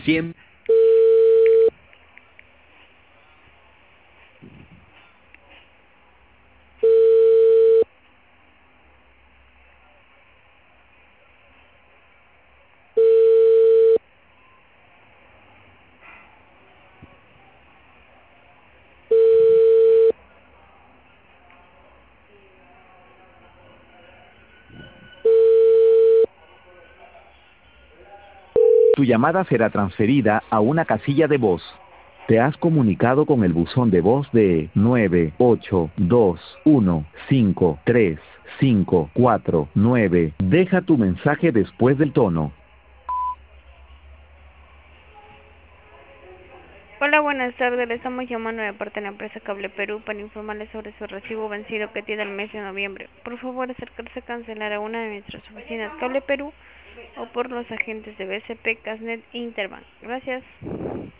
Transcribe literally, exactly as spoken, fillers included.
Siempre. Tu llamada será transferida a una casilla de voz. Te has comunicado con el buzón de voz de nueve ocho dos uno cinco tres cinco cuatro nueve. Deja tu mensaje después del tono. Hola, buenas tardes. Le estamos llamando de parte de la empresa Cable Perú para informarle sobre su recibo vencido que tiene el mes de noviembre. Por favor, acercarse a cancelar a una de nuestras oficinas Cable Perú o por los agentes de B C P, Casnet e Interbank. Gracias.